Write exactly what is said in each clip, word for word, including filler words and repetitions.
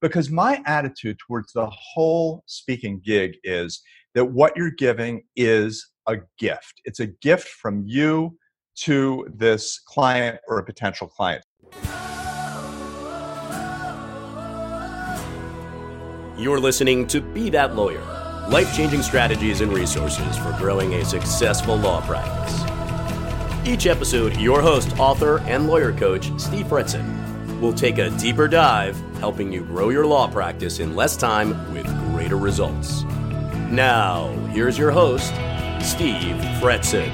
because my attitude towards the whole speaking gig is that what you're giving is a gift. It's a gift from you to this client or a potential client. You're listening to Be That Lawyer, life-changing strategies and resources for growing a successful law practice. Each episode, your host, author, and lawyer coach, Steve Fretzin, will take a deeper dive, helping you grow your law practice in less time with greater results. Now, here's your host, Steve Fretzin.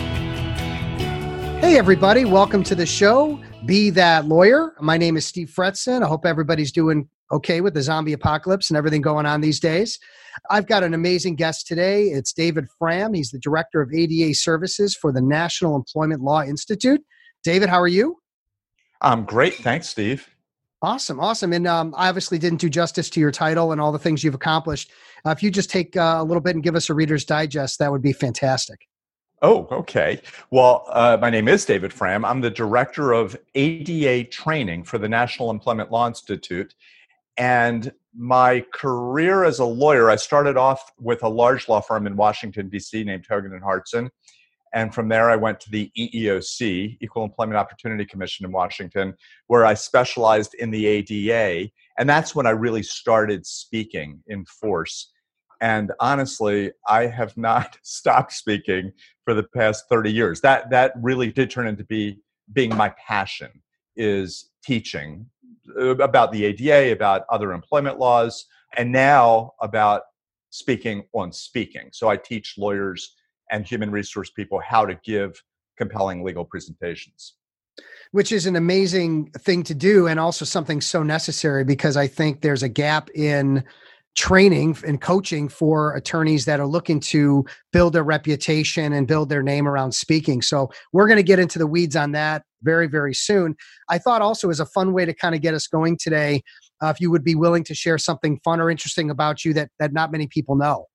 Hey, everybody. Welcome to the show, Be That Lawyer. My name is Steve Fretzin. I hope everybody's doing okay with the zombie apocalypse and everything going on these days. I've got an amazing guest today. It's David Fram. He's the Director of A D A Services for the National Employment Law Institute. David, how are you? I'm great. Thanks, Steve. Awesome. Awesome. And um, I obviously didn't do justice to your title and all the things you've accomplished. Uh, if you just take uh, a little bit and give us a Reader's Digest, that would be fantastic. Oh, okay. Well, uh, my name is David Fram. I'm the Director of A D A Training for the National Employment Law Institute. And my career as a lawyer, I started off with a large law firm in Washington, D C named Hogan and Hartson. And from there, I went to the E E O C, Equal Employment Opportunity Commission in Washington, where I specialized in the A D A. And that's when I really started speaking in force. And honestly, I have not stopped speaking for the past thirty years. That that really did turn into be being my passion, is teaching about the A D A, about other employment laws, and now about speaking on speaking. So I teach lawyers and human resource people how to give compelling legal presentations. Which is an amazing thing to do, and also something so necessary, because I think there's a gap in training and coaching for attorneys that are looking to build their reputation and build their name around speaking. So we're going to get into the weeds on that very, very soon. I thought also as a fun way to kind of get us going today, uh, if you would be willing to share something fun or interesting about you that that not many people know.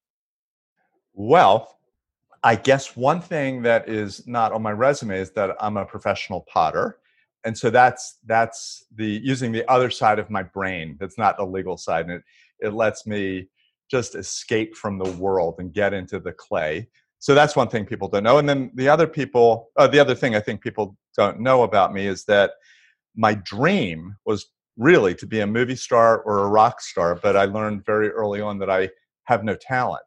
Well, I guess one thing that is not on my resume is that I'm a professional potter. And so that's that's the using the other side of my brain. That's not the legal side. And it, it lets me just escape from the world and get into the clay. So that's one thing people don't know. And then the other people, uh, the other thing I think people don't know about me is that my dream was really to be a movie star or a rock star. But I learned very early on that I have no talent.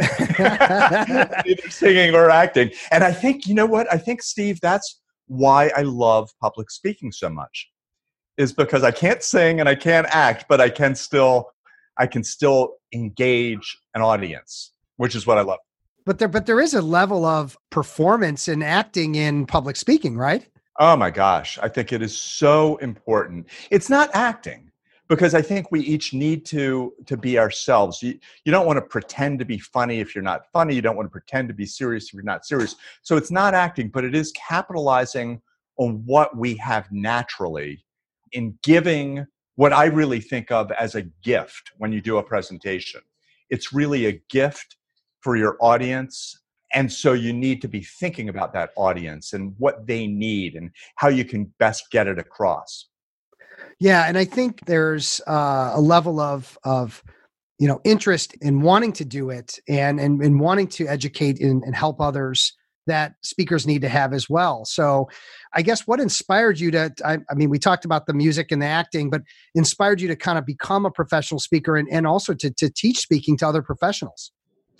Either singing or acting. And I think, you know what? I think, Steve, that's why I love public speaking so much, is because I can't sing and I can't act, but I can still, I can still engage an audience, which is what I love. But there, but there is a level of performance and acting in public speaking, right? Oh my gosh. I think it is so important. It's not acting, because I think we each need to, to be ourselves. You, you don't want to pretend to be funny if you're not funny. You don't want to pretend to be serious if you're not serious. So it's not acting, but it is capitalizing on what we have naturally in giving what I really think of as a gift when you do a presentation. It's really a gift for your audience. And so you need to be thinking about that audience and what they need and how you can best get it across. Yeah, and I think there's uh, a level of of you know interest in wanting to do it and and, and wanting to educate and, and help others that speakers need to have as well. So I guess what inspired you to, I, I mean, we talked about the music and the acting, but inspired you to kind of become a professional speaker and, and also to, to teach speaking to other professionals?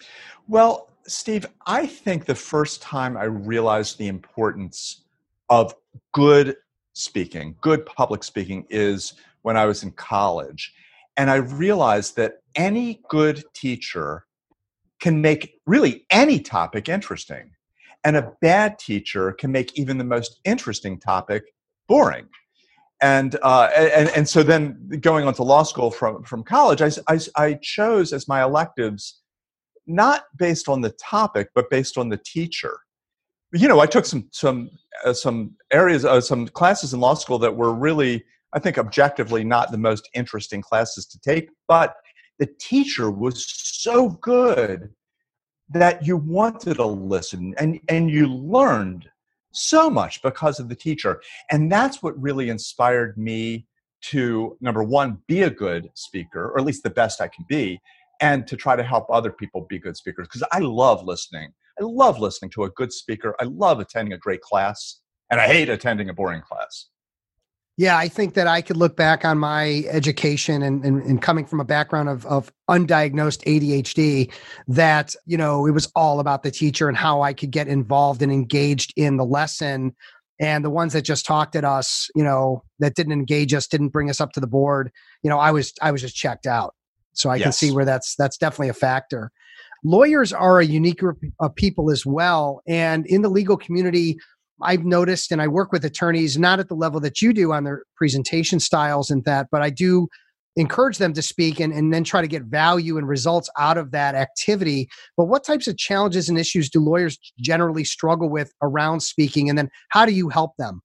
Well, Steve, I think the first time I realized the importance of good speaking, good public speaking, is when I was in college. And I realized that any good teacher can make really any topic interesting. And a bad teacher can make even the most interesting topic boring. And uh, and and so then going on to law school from, from college, I, I, I chose as my electives, not based on the topic, but based on the teacher. You know, I took some some uh, some areas, uh, some classes in law school that were really, I think, objectively not the most interesting classes to take, but the teacher was so good that you wanted to listen, and, and you learned so much because of the teacher. And that's what really inspired me to, number one, be a good speaker, or at least the best I can be, and to try to help other people be good speakers. Because I love listening. I love listening to a good speaker. I love attending a great class, and I hate attending a boring class. Yeah, I think that I could look back on my education and, and, and coming from a background of, of undiagnosed A D H D, that, you know, it was all about the teacher and how I could get involved and engaged in the lesson. And the ones that just talked at us, you know, that didn't engage us, didn't bring us up to the board, you know, I was I was just checked out. So I yes. can see where that's that's definitely a factor. Lawyers are a unique group of people as well. And in the legal community, I've noticed, and I work with attorneys, not at the level that you do on their presentation styles and that, but I do encourage them to speak and, and then try to get value and results out of that activity. But what types of challenges and issues do lawyers generally struggle with around speaking? And then how do you help them?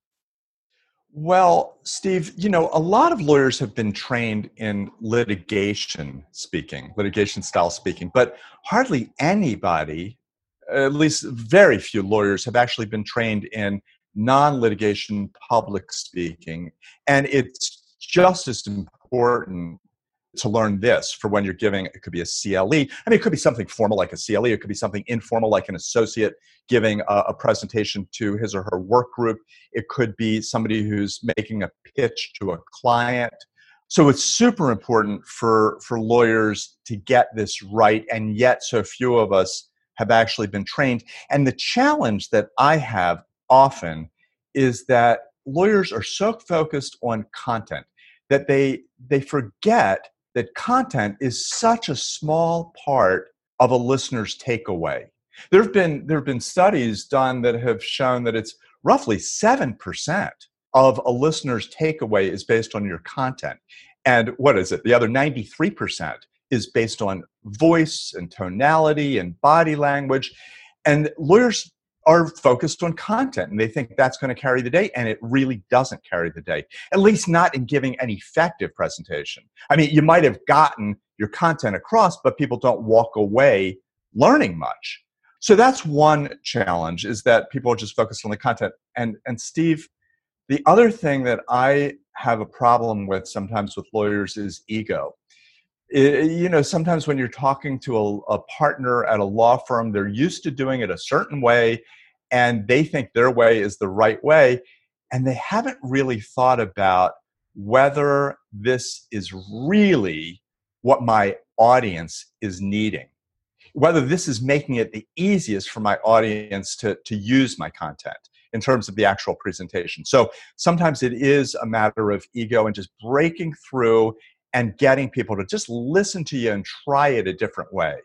Well, Steve, you know, a lot of lawyers have been trained in litigation speaking, litigation style speaking, but hardly anybody, at least very few lawyers, have actually been trained in non-litigation public speaking. And it's just as important to learn this for when you're giving, it could be a C L E. I mean, it could be something formal like a C L E. It could be something informal like an associate giving a, a presentation to his or her work group. It could be somebody who's making a pitch to a client. So it's super important for, for lawyers to get this right, and yet so few of us have actually been trained. And the challenge that I have often is that lawyers are so focused on content that they they forget that content is such a small part of a listener's takeaway. There have been there have been studies done that have shown that it's roughly seven percent of a listener's takeaway is based on your content. And what is it? The other ninety-three percent is based on voice and tonality and body language. And lawyers are focused on content, and they think that's going to carry the day, and it really doesn't carry the day, at least not in giving an effective presentation. I mean, you might have gotten your content across, but people don't walk away learning much. So that's one challenge, is that people are just focused on the content. And, and Steve, the other thing that I have a problem with sometimes with lawyers is ego. It, you know, sometimes when you're talking to a, a partner at a law firm, they're used to doing it a certain way, and they think their way is the right way, and they haven't really thought about whether this is really what my audience is needing, whether this is making it the easiest for my audience to, to use my content in terms of the actual presentation. So sometimes it is a matter of ego and just breaking through and getting people to just listen to you and try it a different way.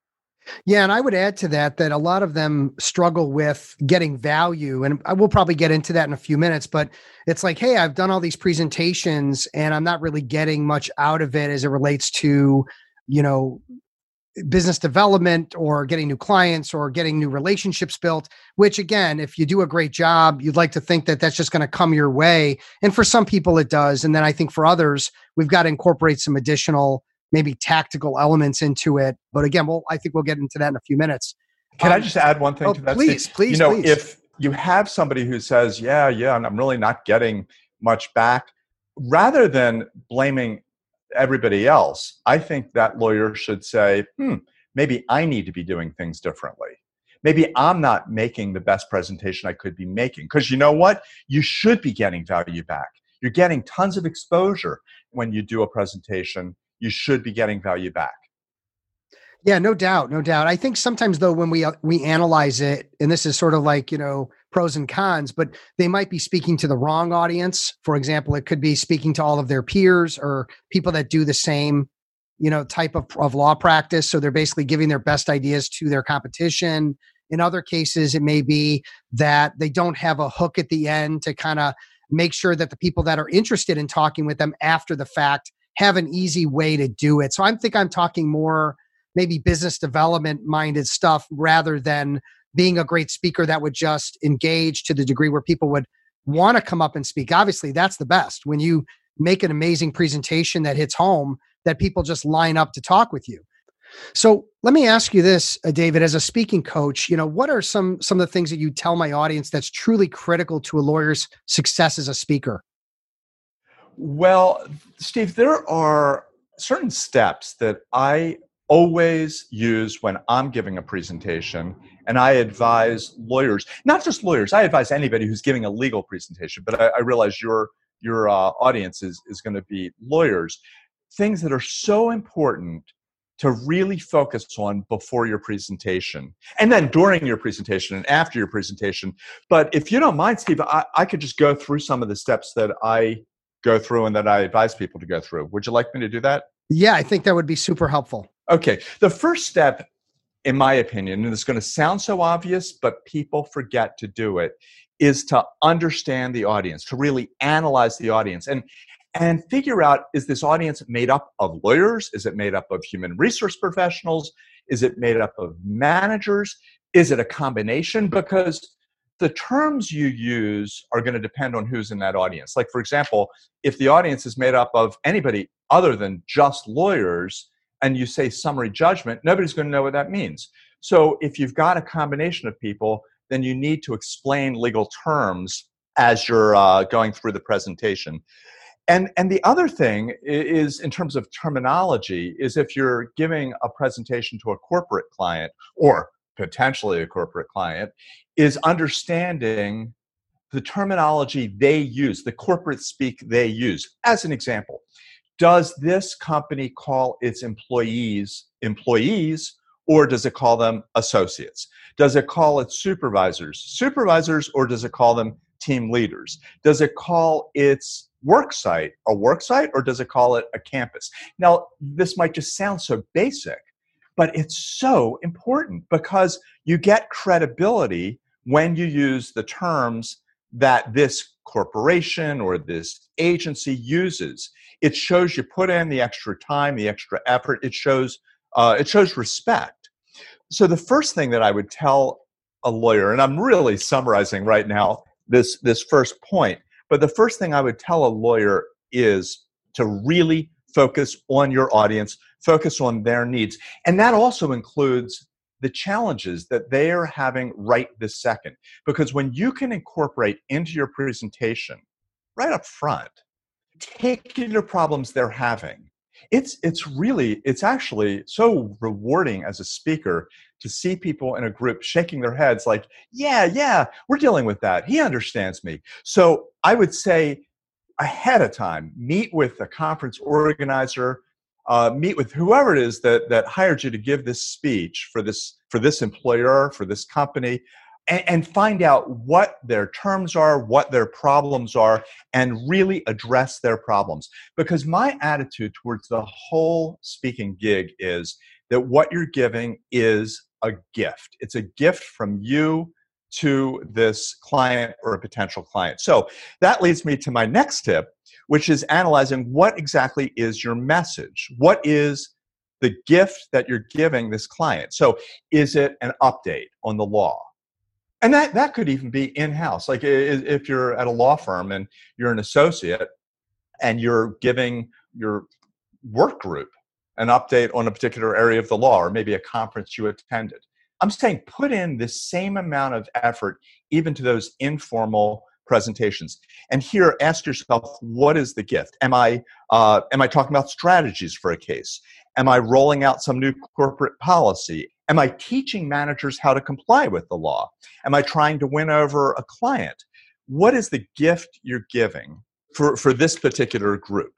Yeah, and I would add to that that a lot of them struggle with getting value, and I will probably get into that in a few minutes, but it's like, hey, I've done all these presentations and I'm not really getting much out of it as it relates to, you know, business development or getting new clients or getting new relationships built, which again, if you do a great job, you'd like to think that that's just going to come your way. And for some people it does. And then I think for others, we've got to incorporate some additional, maybe tactical elements into it. But again, well, I think we'll get into that in a few minutes. Can um, I just add one thing oh, to that? Please, Steve? please, You know, please. If you have somebody who says, yeah, yeah, I'm really not getting much back, rather than blaming everybody else, I think that lawyer should say, hmm, maybe I need to be doing things differently. Maybe I'm not making the best presentation I could be making. Because you know what? You should be getting value back. You're getting tons of exposure when you do a presentation. You should be getting value back. Yeah, no doubt, no doubt. I think sometimes though, when we uh, we analyze it, and this is sort of like, you know, pros and cons, but they might be speaking to the wrong audience. For example, it could be speaking to all of their peers or people that do the same, you know, type of, of law practice. So they're basically giving their best ideas to their competition. In other cases, it may be that they don't have a hook at the end to kind of make sure that the people that are interested in talking with them after the fact have an easy way to do it. So I think I'm talking more maybe business development minded stuff rather than being a great speaker that would just engage to the degree where people would want to come up and speak. Obviously, that's the best. When you make an amazing presentation that hits home, that people just line up to talk with you. So let me ask you this, uh, David, as a speaking coach, you know, what are some, some of the things that you tell my audience that's truly critical to a lawyer's success as a speaker? Well, Steve, there are certain steps that I always use when I'm giving a presentation, and I advise lawyers, not just lawyers, I advise anybody who's giving a legal presentation, but I, I realize your your uh, audience is, is going to be lawyers, things that are so important to really focus on before your presentation, and then during your presentation and after your presentation. But if you don't mind, Steve, I, I could just go through some of the steps that I go through and that I advise people to go through. Would you like me to do that? Yeah, I think that would be super helpful. Okay. The first step, in my opinion, and it's going to sound so obvious, but people forget to do it, is to understand the audience, to really analyze the audience and and figure out, is this audience made up of lawyers? Is it made up of human resource professionals? Is it made up of managers? Is it a combination? Because the terms you use are going to depend on who's in that audience. Like, for example, if the audience is made up of anybody other than just lawyers, and you say summary judgment, nobody's going to know what that means. So if you've got a combination of people, then you need to explain legal terms as you're uh, going through the presentation. And, and the other thing is, in terms of terminology, is if you're giving a presentation to a corporate client, or potentially a corporate client, is understanding the terminology they use, the corporate speak they use. As an example, does this company call its employees employees, or does it call them associates? Does it call its supervisors supervisors, or does it call them team leaders? Does it call its work site a work site, or does it call it a campus? Now, this might just sound so basic, but it's so important, because you get credibility when you use the terms that this corporation or this agency uses. It shows you put in the extra time, the extra effort. It shows uh, it shows respect. So the first thing that I would tell a lawyer, and I'm really summarizing right now this this first point, but the first thing I would tell a lawyer is to really focus on your audience, focus on their needs. And that also includes the challenges that they are having right this second. Because when you can incorporate into your presentation, right up front, particular problems they're having, it's it's really, it's actually so rewarding as a speaker to see people in a group shaking their heads like, yeah, yeah, we're dealing with that. He understands me. So I would say ahead of time, meet with the conference organizer, uh, meet with whoever it is that that hired you to give this speech for this for this employer, for this company, and, and find out what their terms are, what their problems are, and really address their problems. Because my attitude towards the whole speaking gig is that what you're giving is a gift. It's a gift from you to this client or a potential client. So that leads me to my next tip, which is analyzing what exactly is your message. What is the gift that you're giving this client? So is it an update on the law? And that, that could even be in-house. Like if you're at a law firm and you're an associate and you're giving your work group an update on a particular area of the law, or maybe a conference you attended. I'm saying put in the same amount of effort even to those informal presentations. And here, ask yourself, what is the gift? Am I uh, am I talking about strategies for a case? Am I rolling out some new corporate policy? Am I teaching managers how to comply with the law? Am I trying to win over a client? What is the gift you're giving for, for this particular group?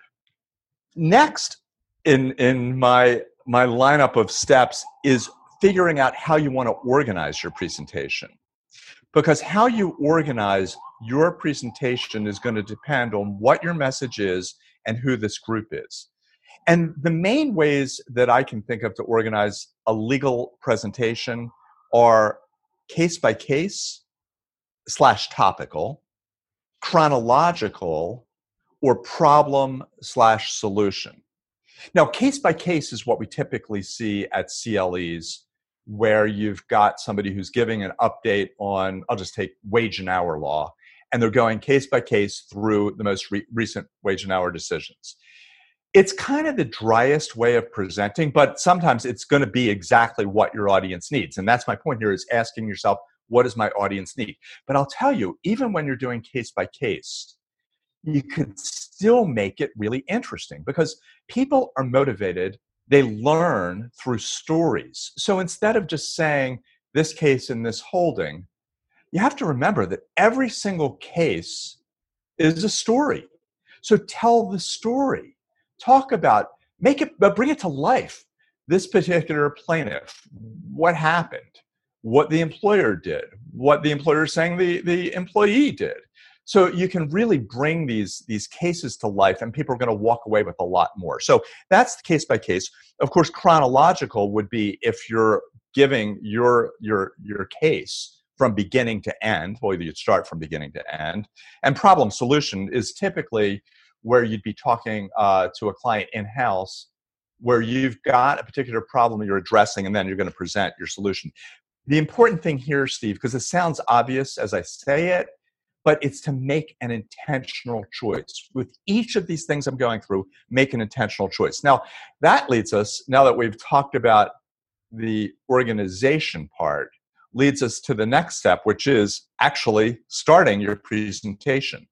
Next in, in my, my lineup of steps is figuring out how you want to organize your presentation. Because how you organize your presentation is going to depend on what your message is and who this group is. And the main ways that I can think of to organize a legal presentation are case by case, slash topical, chronological, or problem slash solution. Now, case by case is what we typically see at C L Es, where you've got somebody who's giving an update on, I'll just take wage and hour law, and they're going case by case through the most re- recent wage and hour decisions. It's kind of the driest way of presenting, but sometimes it's going to be exactly what your audience needs. And that's my point here, is asking yourself, what does my audience need? But I'll tell you, even when you're doing case by case, you could still make it really interesting because people are motivated. They learn through stories. So instead of just saying this case and this holding, you have to remember that every single case is a story. So tell the story. Talk about, make it, but bring it to life. This particular plaintiff, what happened, what the employer did, what the employer is saying the, the employee did. So you can really bring these, these cases to life, and people are going to walk away with a lot more. So that's the case by case. Of course, chronological would be if you're giving your, your, your case from beginning to end, well, you'd start from beginning to end. And problem solution is typically where you'd be talking uh, to a client in-house, where you've got a particular problem you're addressing, and then you're going to present your solution. The important thing here, Steve, because it sounds obvious as I say it, but it's to make an intentional choice. With each of these things I'm going through, make an intentional choice. Now, that leads us, now that we've talked about the organization part, leads us to the next step, which is actually starting your presentation.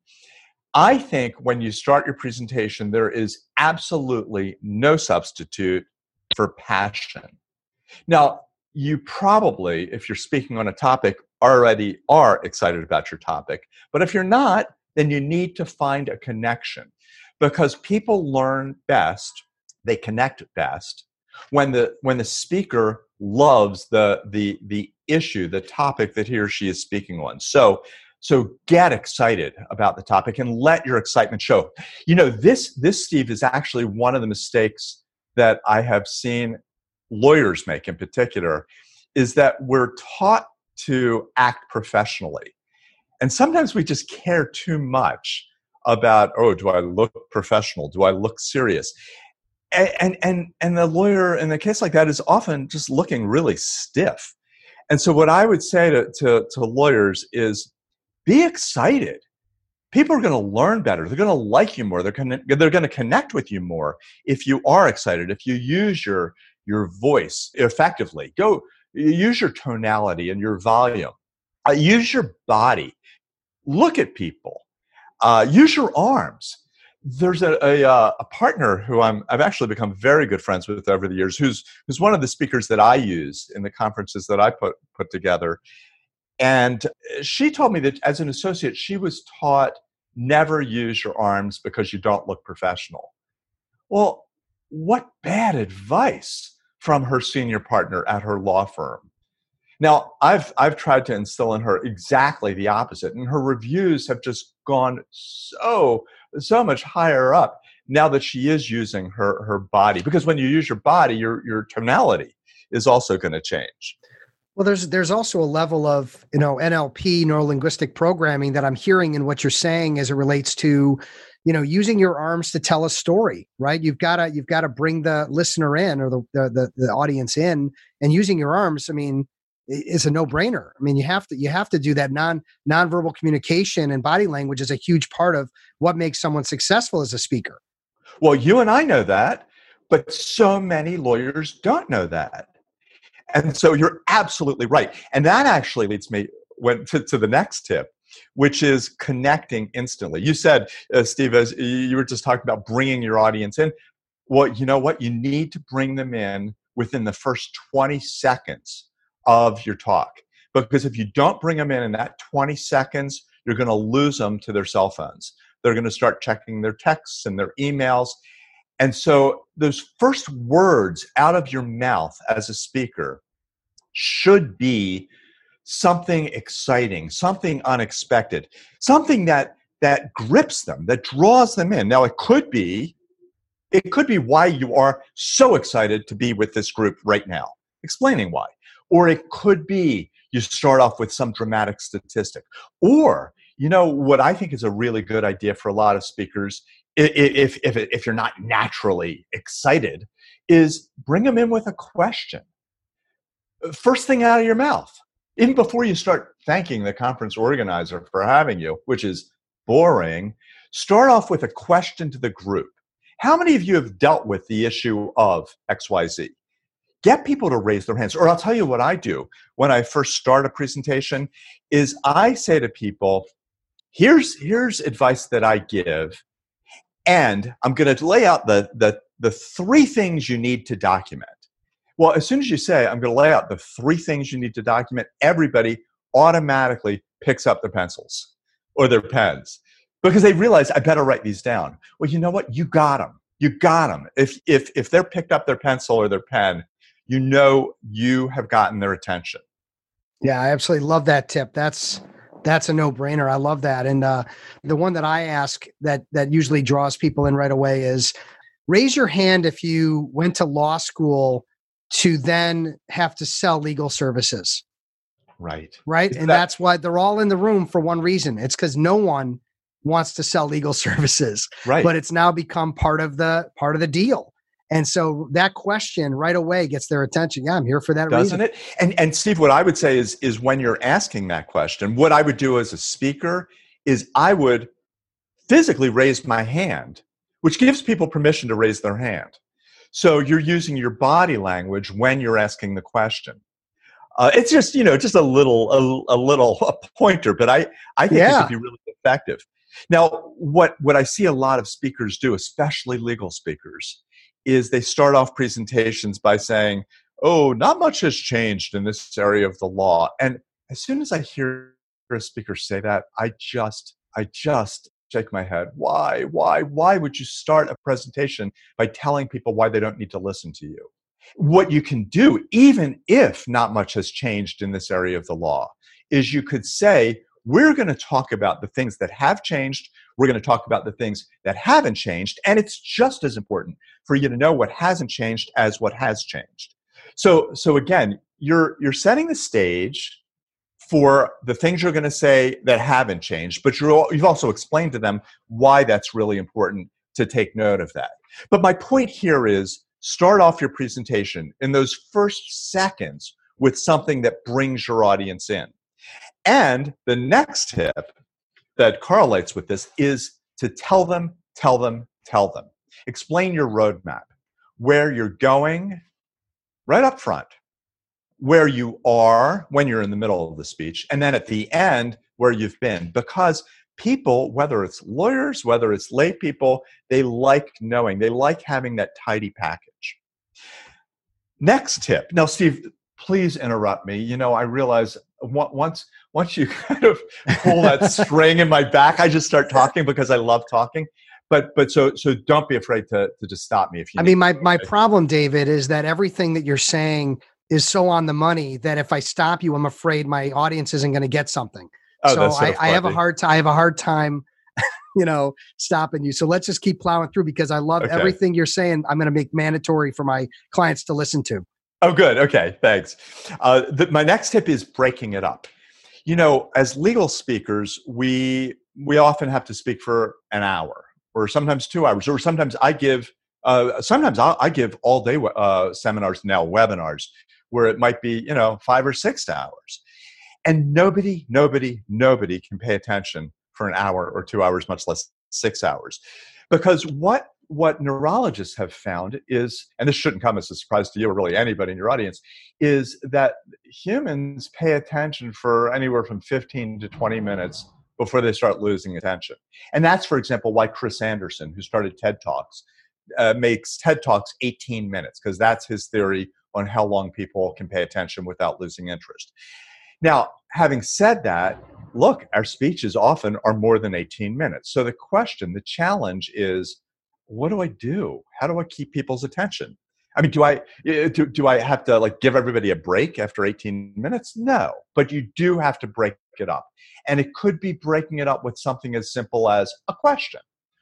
I think when you start your presentation, there is absolutely no substitute for passion. Now, you probably, if you're speaking on a topic, already are excited about your topic. But if you're not, then you need to find a connection, because people learn best, they connect best, when the when the speaker loves the the the issue, the topic that he or she is speaking on. So so get excited about the topic and let your excitement show. You know, this this Steve is actually one of the mistakes that I have seen lawyers make in particular, is that we're taught to act professionally. And sometimes we just care too much about, oh, do I look professional? Do I look serious? And, and, and, and the lawyer in a case like that is often just looking really stiff. And so what I would say to, to, to lawyers is be excited. People are going to learn better. They're going to like you more. They're going to, they're going to connect with you more if you are excited, if you use your, your voice effectively. Go use your tonality and your volume. Uh, use your body. Look at people. Uh, use your arms. There's a, a, a partner who I'm, I've actually become very good friends with over the years, who's who's one of the speakers that I use in the conferences that I put put together. And she told me that as an associate, she was taught never use your arms because you don't look professional. Well, what bad advice from her senior partner at her law firm. Now, I've I've tried to instill in her exactly the opposite, and her reviews have just gone so so much higher up now that she is using her her body. Because when you use your body, your your tonality is also going to change. Well, there's there's also a level of, you know, N L P, neuro-linguistic programming, that I'm hearing in what you're saying as it relates to, you know, using your arms to tell a story, right? You've got to you've got to bring the listener in, or the, the the audience in, and using your arms, I mean, is a no-brainer. I mean, you have to you have to do that. Non nonverbal communication and body language is a huge part of what makes someone successful as a speaker. Well, you and I know that, but so many lawyers don't know that. And so you're absolutely right. And that actually leads me went to, to the next tip, which is connecting instantly. You said, uh, Steve, as you were just talking about bringing your audience in. Well, you know what? You need to bring them in within the first twenty seconds of your talk. Because if you don't bring them in in that twenty seconds, you're going to lose them to their cell phones. They're going to start checking their texts and their emails. And so those first words out of your mouth as a speaker should be something exciting, something unexpected, something that that grips them, that draws them in. Now, it could be, it could be why you are so excited to be with this group right now, explaining why. Or it could be you start off with some dramatic statistic. Or, you know, what I think is a really good idea for a lot of speakers, if if if you're not naturally excited, is bring them in with a question. First thing out of your mouth, even before you start thanking the conference organizer for having you, which is boring, start off with a question to the group. How many of you have dealt with the issue of X Y Z? Get people to raise their hands. Or I'll tell you what I do when I first start a presentation is I say to people, here's here's advice that I give, and I'm going to lay out the the the three things you need to document. Well, as soon as you say, I'm going to lay out the three things you need to document, everybody automatically picks up their pencils or their pens because they realize, I better write these down. Well, you know what? You got them. You got them. If, if, if they're picked up their pencil or their pen, you know you have gotten their attention. Yeah, I absolutely love that tip. That's that's a no-brainer. I love that. And uh, the one that I ask that that usually draws people in right away is, raise your hand if you went to law school to then have to sell legal services. Right. Right. Is and that- that's why they're all in the room for one reason. It's because no one wants to sell legal services. Right. But it's now become part of the part of the deal. And so that question right away gets their attention. Yeah, I'm here for that Doesn't reason. it? And and Steve, what I would say is is when you're asking that question, what I would do as a speaker is I would physically raise my hand, which gives people permission to raise their hand. So you're using your body language when you're asking the question. Uh, it's just, you know, just a little, a, a little a pointer, but I, I think Yeah. it could be really effective. Now, what, what I see a lot of speakers do, especially legal speakers, is they start off presentations by saying, oh, not much has changed in this area of the law. And as soon as I hear a speaker say that, I just, I just shake my head. Why, why, why would you start a presentation by telling people why they don't need to listen to you? What you can do, even if not much has changed in this area of the law, is you could say, we're going to talk about the things that have changed. We're going to talk about the things that haven't changed. And it's just as important for you to know what hasn't changed as what has changed. So, so again, you're, you're setting the stage for the things you're going to say that haven't changed, but you're, you've also explained to them why that's really important to take note of that. But my point here is, start off your presentation in those first seconds with something that brings your audience in. And the next tip that correlates with this is to tell them, tell them, tell them. Explain your roadmap, where you're going right up front, where you are when you're in the middle of the speech, and then at the end, where you've been. Because people, whether it's lawyers, whether it's lay people, they like knowing, they like having that tidy package. Next tip. Now, Steve, please interrupt me. You know, I realize once once you kind of pull that string in my back, I just start talking because I love talking. But but so so don't be afraid to to just stop me if you. I mean, my my problem, David, is that everything that you're saying is so on the money that if I stop you, I'm afraid my audience isn't going to get something. Oh, so that's so I, I have a funny. hard time. I have a hard time, you know, stopping you. So let's just keep plowing through because I love Okay. everything you're saying. I'm going to make mandatory for my clients to listen to. Oh, good. Okay, thanks. Uh, the, my next tip is breaking it up. You know, as legal speakers, we we often have to speak for an hour, or sometimes two hours, or sometimes I give uh, sometimes I, I give all day uh, seminars now, webinars, where it might be you know five or six hours, and nobody, nobody, nobody can pay attention for an hour or two hours, much less six hours, because what what neurologists have found is, and this shouldn't come as a surprise to you or really anybody in your audience, is that humans pay attention for anywhere from fifteen to twenty minutes before they start losing attention. And that's, for example, why Chris Anderson, who started TED Talks, uh, makes TED Talks eighteen minutes, because that's his theory on how long people can pay attention without losing interest. Now, having said that, look, our speeches often are more than eighteen minutes. So the question, the challenge is, what do I do? How do I keep people's attention? I mean, do I do, do I have to like give everybody a break after eighteen minutes? No, but you do have to break it up. And it could be breaking it up with something as simple as a question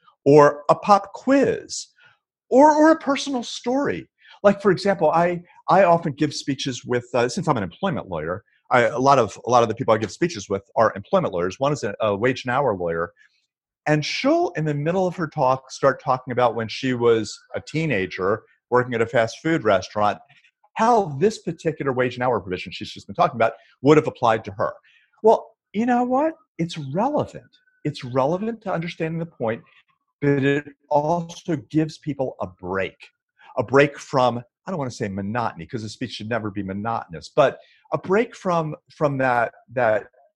or a pop quiz or, or a personal story. Like, for example, I, I often give speeches with, uh, since I'm an employment lawyer, I, a lot of a lot of the people I give speeches with are employment lawyers. One is a, a wage and hour lawyer. And she'll, in the middle of her talk, start talking about when she was a teenager working at a fast food restaurant, how this particular wage and hour provision she's just been talking about would have applied to her. Well, you know what? It's relevant. It's relevant to understanding the point, but it also gives people a break, a break from, I don't want to say monotony, because a speech should never be monotonous, but a break from from that that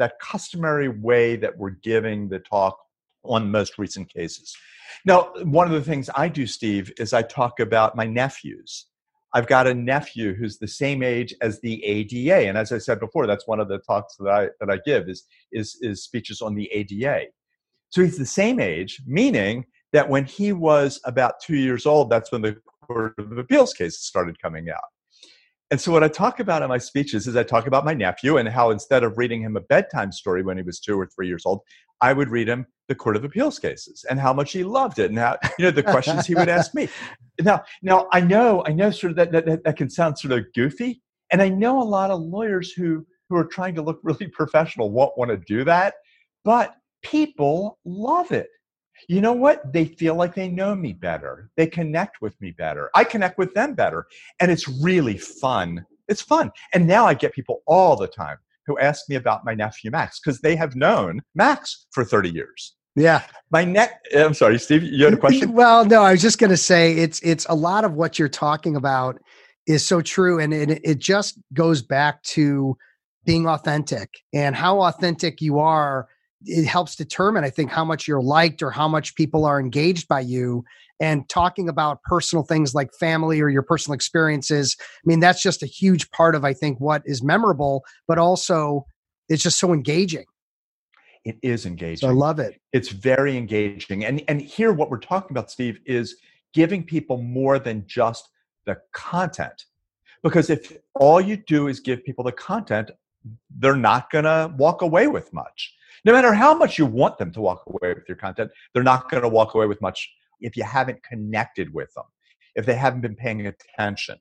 that customary way that we're giving the talk on the most recent cases. Now, one of the things I do, Steve, is I talk about my nephews. I've got a nephew who's the same age as the A D A. And as I said before, that's one of the talks that I that I give is, is, is speeches on the A D A. So he's the same age, meaning that when he was about two years old, that's when the Court of Appeals cases started coming out. And so what I talk about in my speeches is I talk about my nephew and how instead of reading him a bedtime story when he was two or three years old, I would read him the Court of Appeals cases and how much he loved it and how, you know, the questions he would ask me. Now, now I know, I know sort of that, that, that can sound sort of goofy. And I know a lot of lawyers who, who are trying to look really professional won't want to do that, but people love it. You know what? They feel like they know me better. They connect with me better. I connect with them better. And it's really fun. It's fun. And now I get people all the time who ask me about my nephew, Max, because they have known Max for thirty years. Yeah. My neck, I'm sorry, Steve, you had a question? Well, no, I was just going to say it's, it's a lot of what you're talking about is so true. And it, it just goes back to being authentic, and how authentic you are. It helps determine, I think, how much you're liked or how much people are engaged by you. And talking about personal things like family or your personal experiences, I mean, that's just a huge part of, I think, what is memorable, but also it's just so engaging. It is engaging. So I love it. It's very engaging. And, and here what we're talking about, Steve, is giving people more than just the content. Because if all you do is give people the content, they're not going to walk away with much. No matter how much you want them to walk away with your content, they're not going to walk away with much if you haven't connected with them, if they haven't been paying attention.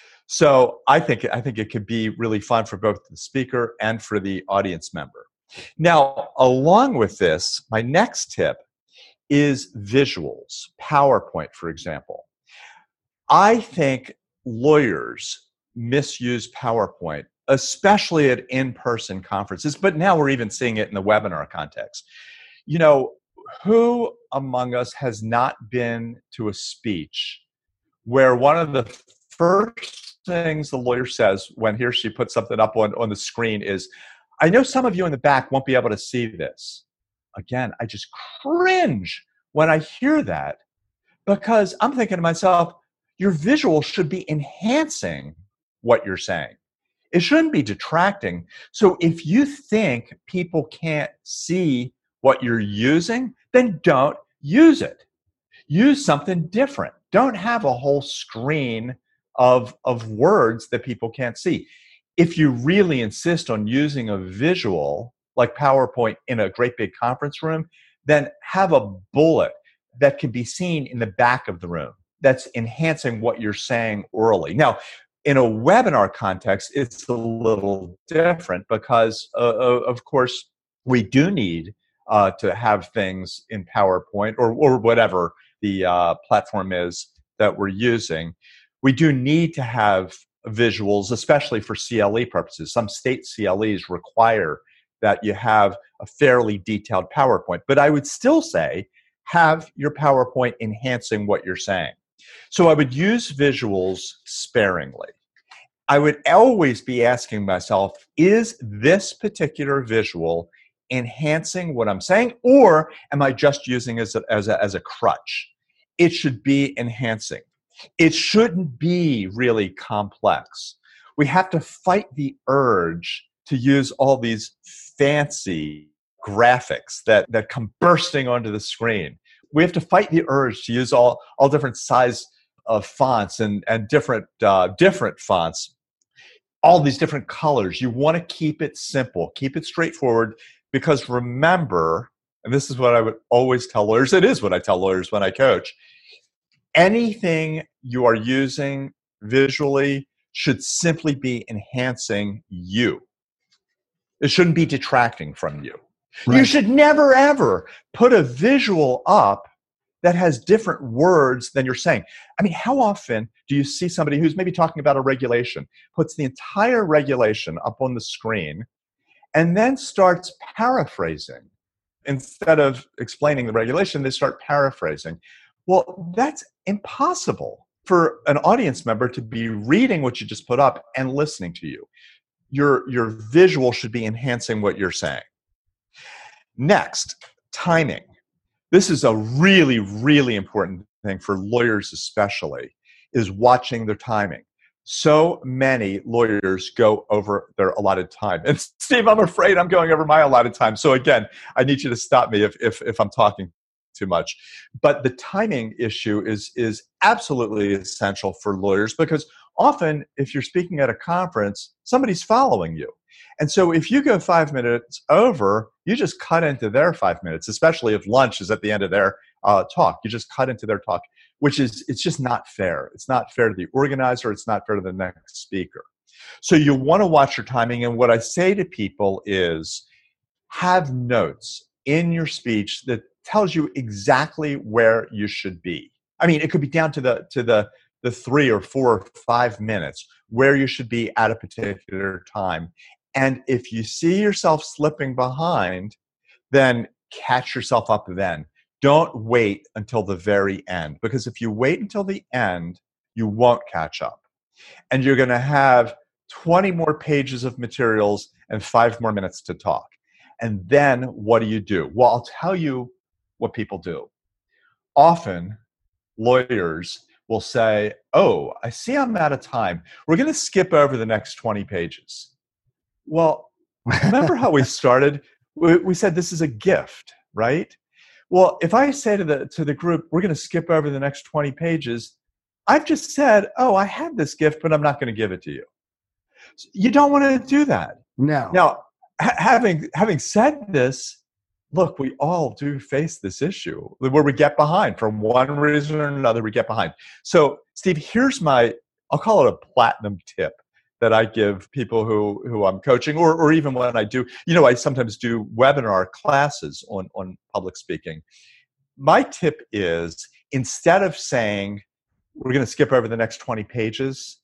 So I think, I think it could be really fun for both the speaker and for the audience member. Now, along with this, my next tip is visuals, PowerPoint, for example. I think lawyers misuse PowerPoint, especially at in-person conferences, but now we're even seeing it in the webinar context. You know, who among us has not been to a speech where one of the first things the lawyer says when he or she puts something up on, on the screen is, I know some of you in the back won't be able to see this. Again, I just cringe when I hear that, because I'm thinking to myself, your visual should be enhancing what you're saying. It shouldn't be detracting. So if you think people can't see what you're using, then don't use it. Use something different. Don't have a whole screen of, of words that people can't see. If you really insist on using a visual like PowerPoint in a great big conference room, then have a bullet that can be seen in the back of the room that's enhancing what you're saying orally. Now, in a webinar context, it's a little different because, uh, of course, we do need uh, to have things in PowerPoint or, or whatever the uh, platform is that we're using. We do need to have visuals, especially for C L E purposes. Some state C L Es require that you have a fairly detailed PowerPoint. But I would still say have your PowerPoint enhancing what you're saying. So I would use visuals sparingly. I would always be asking myself, is this particular visual enhancing what I'm saying, or am I just using it as a, as a, as a crutch? It should be enhancing. It shouldn't be really complex. We have to fight the urge to use all these fancy graphics that, that come bursting onto the screen. We have to fight the urge to use all, all different size of fonts and, and different, uh, different fonts, all these different colors. You want to keep it simple, keep it straightforward, because remember, and this is what I would always tell lawyers, it is what I tell lawyers when I coach, anything you are using visually should simply be enhancing you. It shouldn't be detracting from you. Right. You should never, ever put a visual up that has different words than you're saying. I mean, how often do you see somebody who's maybe talking about a regulation, puts the entire regulation up on the screen, and then starts paraphrasing? Instead of explaining the regulation, they start paraphrasing. Well, that's impossible for an audience member to be reading what you just put up and listening to you. Your, your visual should be enhancing what you're saying. Next, timing. This is a really, really important thing for lawyers especially, is watching their timing. So many lawyers go over their allotted time. And Steve, I'm afraid I'm going over my allotted time. So again, I need you to stop me if if, if I'm talking too much. But the timing issue is, is absolutely essential for lawyers, because often if you're speaking at a conference, somebody's following you. And so if you go five minutes over, you just cut into their five minutes, especially if lunch is at the end of their uh, talk. You just cut into their talk, which is, it's just not fair. It's not fair to the organizer. It's not fair to the next speaker. So you want to watch your timing. And what I say to people is, have notes in your speech that tells you exactly where you should be. I mean, it could be down to the to the the three or four or five minutes where you should be at a particular time. And if you see yourself slipping behind, then catch yourself up then. Don't wait until the very end, because if you wait until the end, you won't catch up. And you're going to have twenty more pages of materials and five more minutes to talk. And then what do you do? Well, I'll tell you what people do. Often, lawyers will say, oh, I see I'm out of time. We're going to skip over the next twenty pages. Well, remember how we started? We, we said this is a gift, right? Well, if I say to the to the group, we're going to skip over the next twenty pages, I've just said, oh, I had this gift, but I'm not going to give it to you. You don't want to do that. No. Now, ha- having having said this, look, we all do face this issue where we get behind for one reason or another. We get behind. So, Steve, here's my, I'll call it a platinum tip that I give people who, who I'm coaching, or, or even when I do, you know, I sometimes do webinar classes on, on public speaking. My tip is, instead of saying, we're going to skip over the next twenty pages,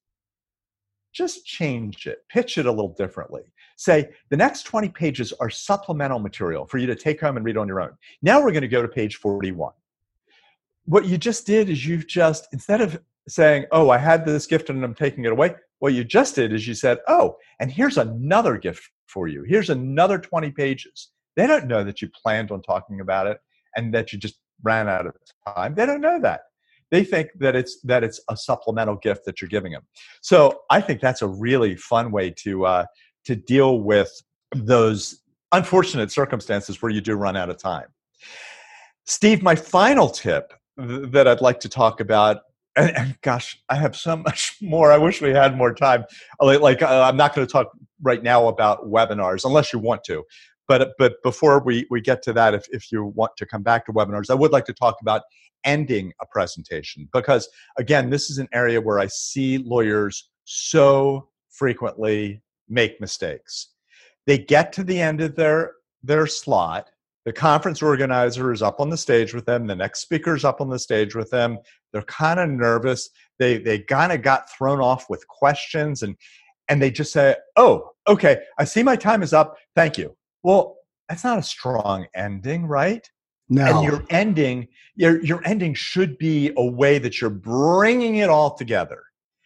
just change it, pitch it a little differently. Say, the next twenty pages are supplemental material for you to take home and read on your own. Now we're going to go to page forty-one. What you just did is you've just, instead of saying, oh, I had this gift and I'm taking it away, what you just did is you said, oh, and here's another gift for you. Here's another twenty pages. They don't know that you planned on talking about it and that you just ran out of time. They don't know that. They think that it's that it's a supplemental gift that you're giving them. So I think that's a really fun way to uh, to deal with those unfortunate circumstances where you do run out of time. Steve, my final tip th- that I'd like to talk about, and, and gosh, I have so much more. I wish we had more time. Like, uh, I'm not going to talk right now about webinars unless you want to. But but before we, we get to that, if, if you want to come back to webinars, I would like to talk about ending a presentation. Because, again, this is an area where I see lawyers so frequently make mistakes. They get to the end of their, their slot. The conference organizer is up on the stage with them. The next speaker is up on the stage with them. They're kind of nervous. They they kind of got thrown off with questions. And, and they just say, oh, okay, I see my time is up. Thank you. Well, that's not a strong ending, right? No. And your ending, your, your ending should be a way that you're bringing it all together.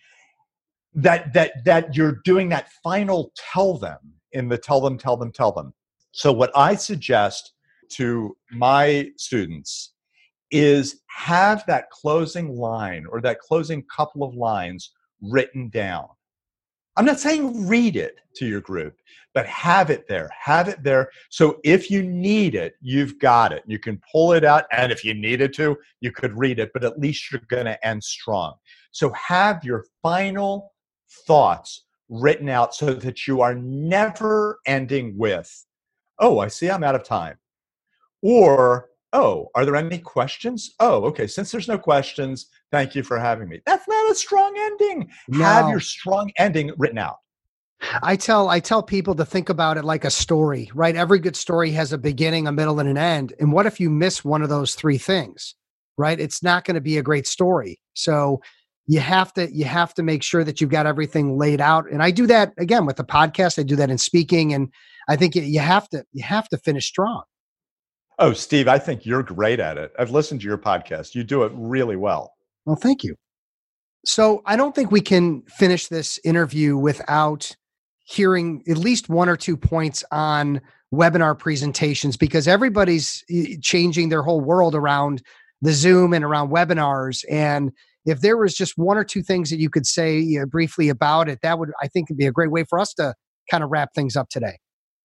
That that that you're doing that final tell them in the tell them, tell them, tell them. So what I suggest to my students is have that closing line or that closing couple of lines written down. I'm not saying read it to your group, but have it there. Have it there. So if you need it, you've got it. You can pull it out. And if you needed to, you could read it, but at least you're going to end strong. So have your final thoughts written out so that you are never ending with, oh, I see I'm out of time. Or, oh, are there any questions? Oh, okay. Since there's no questions, thank you for having me. That's not a strong ending. No. Have your strong ending written out. I tell I tell people to think about it like a story, right? Every good story has a beginning, a middle, and an end. And what if you miss one of those three things, right? It's not going to be a great story. So you have to you have to make sure that you've got everything laid out. And I do that again with the podcast. I do that in speaking, and I think you have to you have to finish strong. Oh, Steve, I think you're great at it. I've listened to your podcast. You do it really well. Well, thank you. So I don't think we can finish this interview without hearing at least one or two points on webinar presentations, because everybody's changing their whole world around the Zoom and around webinars. And if there was just one or two things that you could say, you know, briefly about it, that would, I think, would be a great way for us to kind of wrap things up today.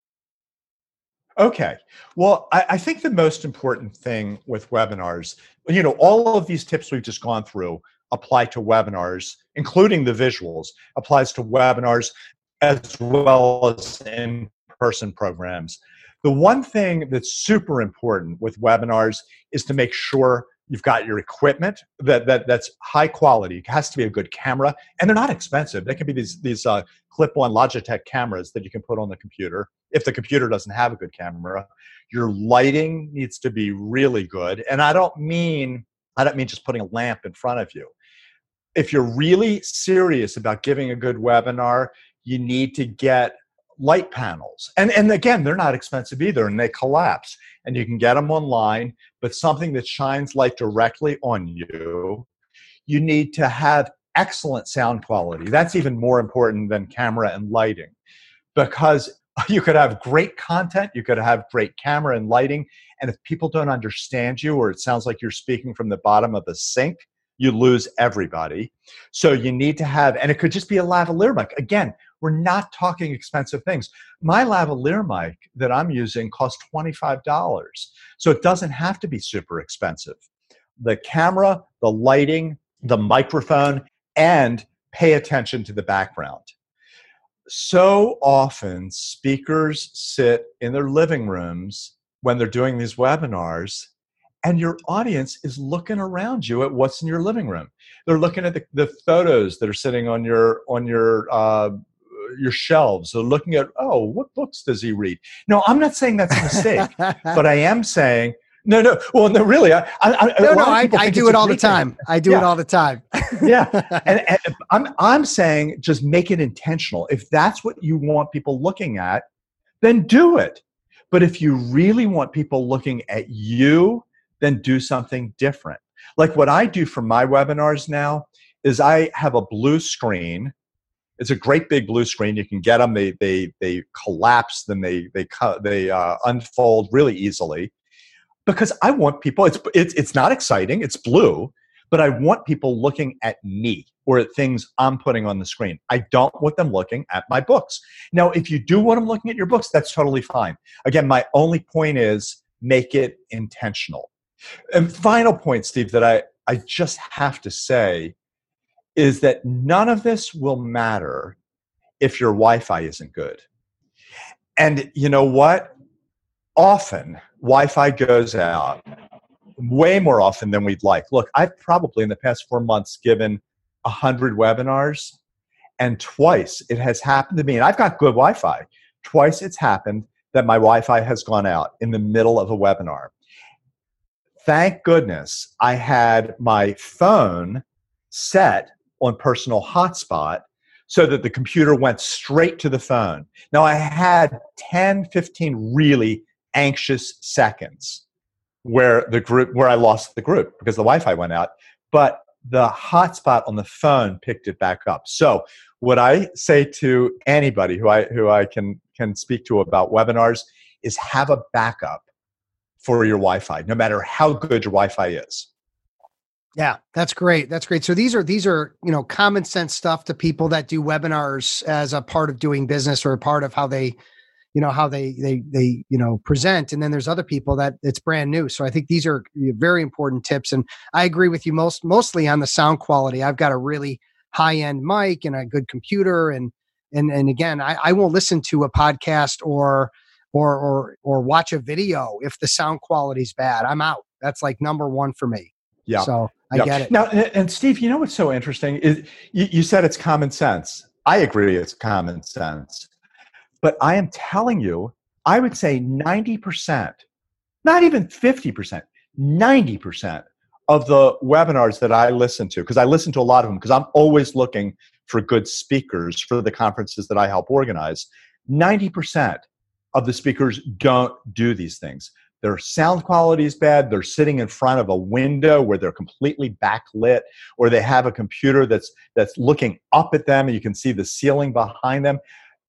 Okay. Well, I, I think the most important thing with webinars, you know, all of these tips we've just gone through apply to webinars, including the visuals, applies to webinars as well as in-person programs. The one thing that's super important with webinars is to make sure you've got your equipment that, that that's high quality. It has to be a good camera, and they're not expensive. They can be these these uh, clip-on Logitech cameras that you can put on the computer if the computer doesn't have a good camera. Your lighting needs to be really good, and I don't mean I don't mean just putting a lamp in front of you. If you're really serious about giving a good webinar, you need to get light panels. And, and again, they're not expensive either, and they collapse. And you can get them online, but something that shines light directly on you. You need to have excellent sound quality. That's even more important than camera and lighting, because you could have great content, you could have great camera and lighting, and if people don't understand you, or it sounds like you're speaking from the bottom of a sink, you lose everybody. So you need to have, and it could just be a lavalier mic. Again, we're not talking expensive things. My lavalier mic that I'm using costs twenty-five dollars. So it doesn't have to be super expensive. The camera, the lighting, the microphone, and pay attention to the background. So often speakers sit in their living rooms when they're doing these webinars, and your audience is looking around you at what's in your living room. They're looking at the, the photos that are sitting on your on your uh, your shelves. They're looking at, oh, what books does he read? No, I'm not saying that's a mistake, but I am saying, no, no. Well, no, really, I, I, no, no, I, I do it all the time. I do yeah. it all the time. yeah, and, and I'm I'm saying just make it intentional. If that's what you want people looking at, then do it. But if you really want people looking at you, then do something different. Like what I do for my webinars now is I have a blue screen. It's a great big blue screen. You can get them. They they they collapse, then they they they uh, unfold really easily. Because I want people. It's it's it's not exciting. It's blue, but I want people looking at me or at things I'm putting on the screen. I don't want them looking at my books. Now, if you do want them looking at your books, that's totally fine. Again, my only point is make it intentional. And final point, Steve, that I, I just have to say is that none of this will matter if your Wi-Fi isn't good. And you know what? Often, Wi-Fi goes out way more often than we'd like. Look, I've probably in the past four months given one hundred webinars, and twice it has happened to me, and I've got good Wi-Fi. Twice it's happened that my Wi-Fi has gone out in the middle of a webinar. Thank goodness I had my phone set on personal hotspot so that the computer went straight to the phone. Now, I had ten, fifteen really anxious seconds where the group, where I lost the group because the Wi-Fi went out, but the hotspot on the phone picked it back up. So what I say to anybody who I who I can can speak to about webinars is have a backup for your Wi-Fi, no matter how good your Wi-Fi is. Yeah, that's great. That's great. So these are these are, you know, common sense stuff to people that do webinars as a part of doing business or a part of how they, you know, how they they they, you know, present. And then there's other people that it's brand new. So I think these are very important tips. And I agree with you most mostly on the sound quality. I've got a really high-end mic and a good computer. And and and again, I, I won't listen to a podcast or or or or watch a video if the sound quality is bad. I'm out. That's like number one for me. Yeah. So I yeah. get it. Now, and Steve, you know what's so interesting is you, you said it's common sense. I agree it's common sense. But I am telling you, I would say ninety percent, not even fifty percent, ninety percent of the webinars that I listen to, because I listen to a lot of them, because I'm always looking for good speakers for the conferences that I help organize, ninety percent of the speakers don't do these things. Their sound quality is bad. They're sitting in front of a window where they're completely backlit, or they have a computer that's that's looking up at them and you can see the ceiling behind them.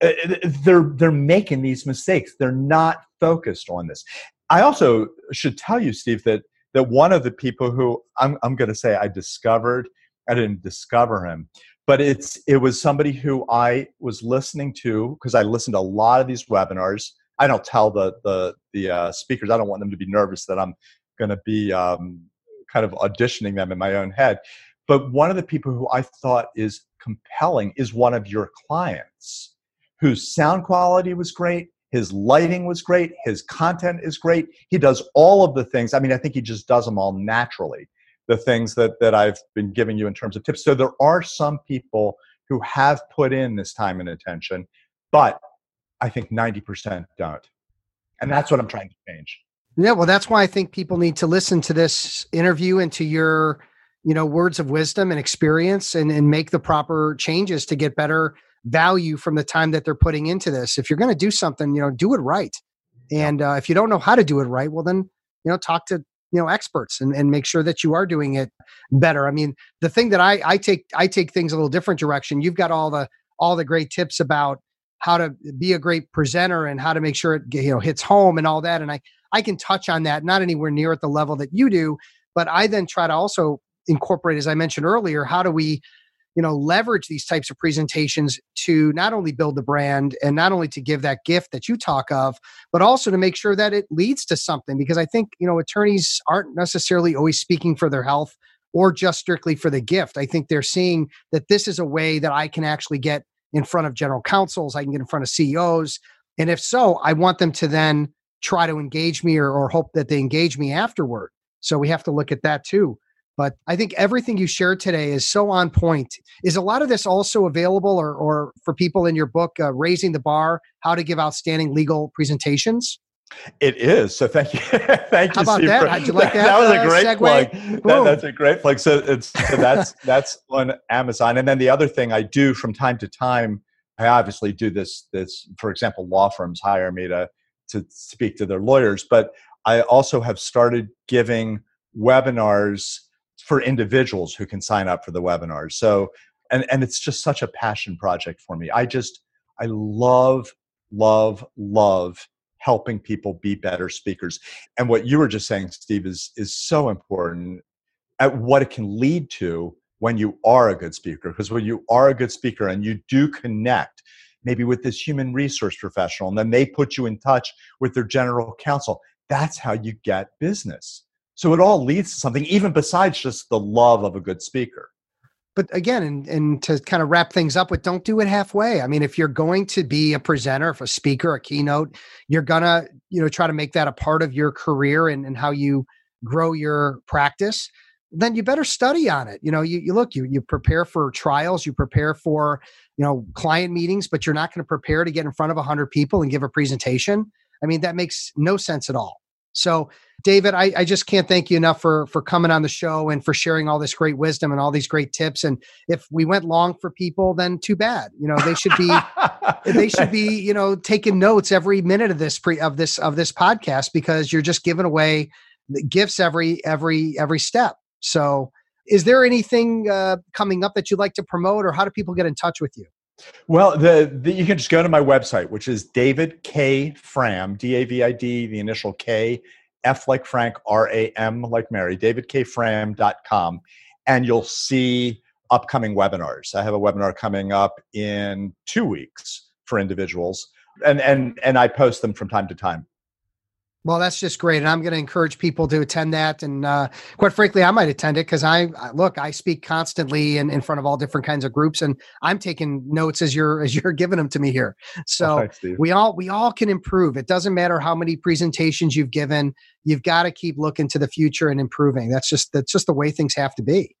they're they're making these mistakes. They're not focused on this. I also should tell you, Steve, that that one of the people who I'm I'm going to say I discovered, I didn't discover him, but it's it was somebody who I was listening to because I listened to a lot of these webinars. I don't tell the the the uh, speakers. I don't want them to be nervous that I'm going to be um, kind of auditioning them in my own head. But one of the people who I thought is compelling is one of your clients, whose sound quality was great, his lighting was great, his content is great. He does all of the things. I mean, I think he just does them all naturally, the things that, that I've been giving you in terms of tips. So there are some people who have put in this time and attention, but I think ninety percent don't. And that's what I'm trying to change. Yeah, well, that's why I think people need to listen to this interview and to your, you know, words of wisdom and experience and, and make the proper changes to get better value from the time that they're putting into this. If you're going to do something, you know, do it right. And uh, if you don't know how to do it right, well, then, you know, talk to, you know, experts and, and make sure that you are doing it better. I mean, the thing that I, I take, I take things a little different direction. You've got all the, all the great tips about how to be a great presenter and how to make sure it, you know, hits home and all that. And I, I can touch on that, not anywhere near at the level that you do, but I then try to also incorporate, as I mentioned earlier, how do we, you know, leverage these types of presentations to not only build the brand and not only to give that gift that you talk of, but also to make sure that it leads to something. Because I think, you know, attorneys aren't necessarily always speaking for their health or just strictly for the gift. I think they're seeing that this is a way that I can actually get in front of general counsels, I can get in front of C E Os. And if so, I want them to then try to engage me or, or hope that they engage me afterward. So we have to look at that too. But I think everything you shared today is so on point. Is a lot of this also available or, or for people in your book, uh, Raising the Bar, How to Give Outstanding Legal Presentations? It is. So thank you. thank you, How about Steve. that? How'd you like that? That was a uh, great segue? plug. That, that's a great plug. So it's so that's that's on Amazon. And then the other thing I do from time to time, I obviously do this. This, for example, law firms hire me to to speak to their lawyers, but I also have started giving webinars for individuals who can sign up for the webinars. So, and, and it's just such a passion project for me. I just, I love, love, love helping people be better speakers. And what you were just saying, Steve, is, is so important at what it can lead to when you are a good speaker. Because when you are a good speaker and you do connect maybe with this human resource professional, and then they put you in touch with their general counsel, that's how you get business. So it all leads to something, even besides just the love of a good speaker. But again, and, and to kind of wrap things up with, don't do it halfway. I mean, if you're going to be a presenter, if a speaker, a keynote, you're going to, you know, try to make that a part of your career and, and how you grow your practice, then you better study on it. You know, you, you look, you, you prepare for trials, you prepare for, you know, client meetings, but you're not going to prepare to get in front of a hundred people and give a presentation. I mean, that makes no sense at all. So David, I, I just can't thank you enough for, for coming on the show and for sharing all this great wisdom and all these great tips. And if we went long for people, then too bad. You know, they should be, they should be, you know, taking notes every minute of this pre of this, of this podcast, because you're just giving away the gifts every, every, every step. So is there anything uh, coming up that you'd like to promote, or how do people get in touch with you? Well, the, the you can just go to my website, which is David K. Fram, D A V I D, the initial K, F like Frank, R A M like Mary, david k fram dot com, and you'll see upcoming webinars. I have a webinar coming up in two weeks for individuals, and and and I post them from time to time. Well, that's just great. And I'm going to encourage people to attend that. And uh, quite frankly, I might attend it because I, look, I speak constantly in, in front of all different kinds of groups, and I'm taking notes as you're, as you're giving them to me here. So oh, thanks, we all, we all can improve. It doesn't matter how many presentations you've given. You've got to keep looking to the future and improving. That's just, that's just the way things have to be.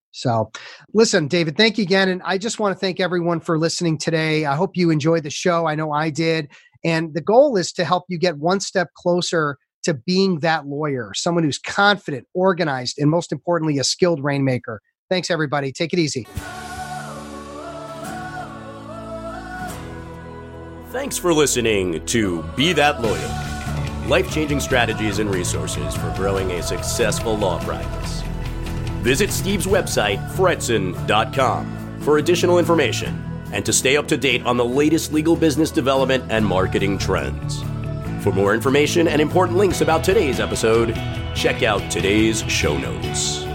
So listen, David, thank you again. And I just want to thank everyone for listening today. I hope you enjoyed the show. I know I did. And the goal is to help you get one step closer to being that lawyer, someone who's confident, organized, and most importantly, a skilled rainmaker. Thanks, everybody. Take it easy. Thanks for listening to Be That Lawyer, life-changing strategies and resources for growing a successful law practice. Visit Steve's website, fretzin dot com, for additional information. and to stay up to date on the latest legal business development and marketing trends. For more information and important links about today's episode, check out today's show notes.